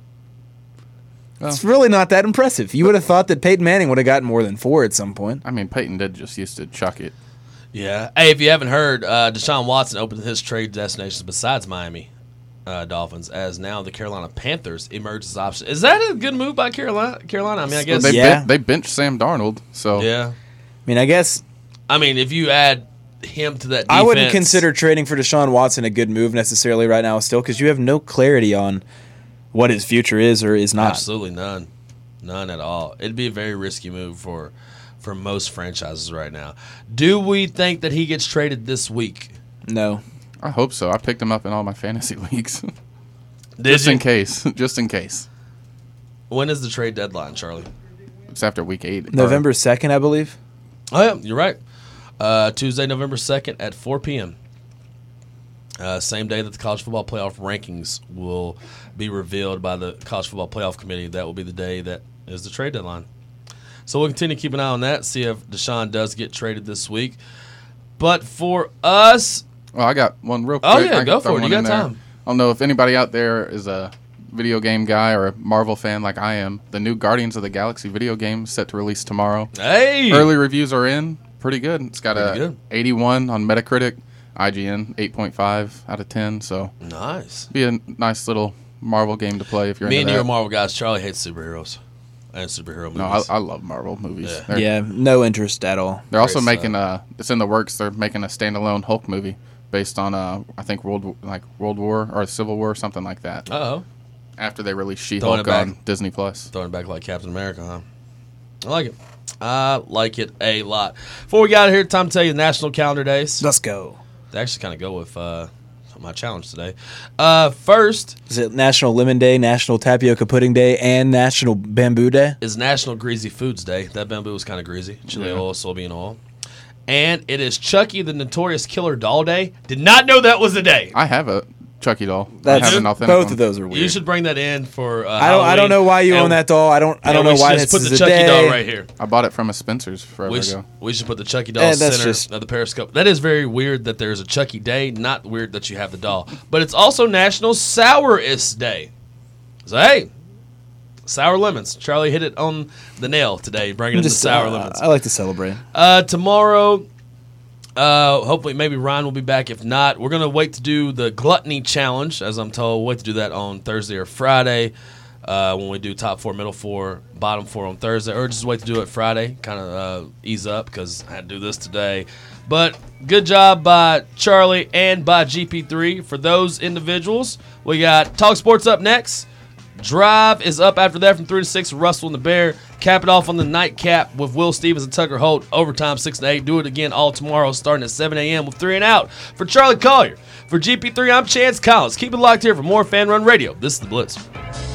Speaker 5: Well.
Speaker 4: It's really not that impressive. You would have thought that Peyton Manning would have gotten more than 4 at some point.
Speaker 5: I mean, Peyton did just used to chuck it.
Speaker 3: Yeah. Hey, if you haven't heard, Deshaun Watson opened his trade destinations besides Miami Dolphins, as now the Carolina Panthers emerge as option. Is that a good move by Carolina? I mean, I guess.
Speaker 5: They benched Sam Darnold, so
Speaker 3: Yeah.
Speaker 4: I mean, I guess
Speaker 3: I mean, if you add him to that defense.
Speaker 4: I wouldn't consider trading for Deshaun Watson a good move necessarily right now still, because you have no clarity on what his future is or is not.
Speaker 3: Absolutely none. None at all. It'd be a very risky move for most franchises right now. Do we think that he gets traded this week?
Speaker 4: No.
Speaker 5: I hope so. I picked him up in all my fantasy leagues.
Speaker 3: Did
Speaker 5: Just
Speaker 3: you?
Speaker 5: in case. Just in case.
Speaker 3: When is the trade deadline, Charlie?
Speaker 5: It's after week 8.
Speaker 4: November 2nd, I believe.
Speaker 3: Oh, yeah, you're right. Tuesday, November 2nd at 4 p.m. Same day that the College Football Playoff rankings will be revealed by the College Football Playoff Committee. That will be the day that is the trade deadline. So we'll continue to keep an eye on that, see if Deshaun does get traded this week. But for us...
Speaker 5: Well, I got one real quick.
Speaker 3: Oh, yeah,
Speaker 5: I
Speaker 3: go
Speaker 5: can throw
Speaker 3: for it. You
Speaker 5: one
Speaker 3: got
Speaker 5: in there.
Speaker 3: time.
Speaker 5: I don't know if anybody out there is a video game guy or a Marvel fan like I am. The new Guardians of the Galaxy video game is set to release tomorrow.
Speaker 3: Hey!
Speaker 5: Early reviews are in. Pretty good. It's got
Speaker 3: Pretty
Speaker 5: a
Speaker 3: good.
Speaker 5: 81 on Metacritic, IGN 8.5 out of 10. So
Speaker 3: Nice.
Speaker 5: be a nice little Marvel game to play if you're
Speaker 3: Me
Speaker 5: into
Speaker 3: and you are
Speaker 5: that.
Speaker 3: Marvel guys. Charlie hates superheroes and superhero movies.
Speaker 5: No, I love Marvel movies.
Speaker 3: Yeah.
Speaker 5: They're,
Speaker 4: Yeah, no interest at all.
Speaker 5: they're also
Speaker 3: Very
Speaker 5: making it's in the works. They're making a standalone Hulk movie based on I think World War or Civil War, something like that.
Speaker 3: Uh-oh.
Speaker 5: After they release
Speaker 3: Throwing
Speaker 5: She-Hulk
Speaker 3: it back.
Speaker 5: on Disney Plus.
Speaker 3: Throwing it back like Captain America, huh? I like it. I like it a lot. Before we got out of here, time to tell you the national calendar days.
Speaker 4: Let's go.
Speaker 3: They actually kind of go with my challenge today. First
Speaker 4: Is it National Lemon Day, National Tapioca Pudding Day, and National Bamboo Day?
Speaker 3: is National Greasy Foods Day. That bamboo was kind of greasy. Chili oil, soybean oil. And it is Chucky the Notorious Killer Doll Day. Did not know that was a day.
Speaker 5: I have a Chucky doll.
Speaker 4: That's,
Speaker 5: I have an authentic
Speaker 4: both
Speaker 5: one.
Speaker 4: of those are weird.
Speaker 3: You should bring that in for
Speaker 4: I don't know why you own that doll. I don't know why
Speaker 3: just
Speaker 4: this
Speaker 3: put
Speaker 4: is
Speaker 3: the
Speaker 4: a
Speaker 3: Chucky
Speaker 4: day.
Speaker 3: doll right here.
Speaker 5: I bought it from a Spencer's forever ago.
Speaker 3: We should put the Chucky doll
Speaker 4: that's
Speaker 3: center
Speaker 4: just-
Speaker 3: of the Periscope. That is very weird that there's a Chucky Day. Not weird that you have the doll. But it's also National Sourest Day. So, hey, sour lemons. Charlie hit it on the nail today, bringing in the sour lemons.
Speaker 4: I like to celebrate.
Speaker 3: Tomorrow, hopefully, maybe Ryan will be back. If not, we're going to wait to do the Gluttony Challenge, as I'm told. We'll wait to do that on Thursday or Friday when we do top 4, middle 4, bottom 4 on Thursday. Or just wait to do it Friday, kind of ease up because I had to do this today. But good job by Charlie and by GP3 for those individuals. We got Talk Sports up next. Drive is up after that from 3 to 6 with Russell and the Bear. Cap it off on the nightcap with Will Stevens and Tucker Holt. Overtime 6 to 8. Do it again all tomorrow starting at 7 a.m. with 3 and Out. For Charlie Collier, for GP3, I'm Chance Collins. Keep it locked here for more Fan Run Radio. This is The Blitz.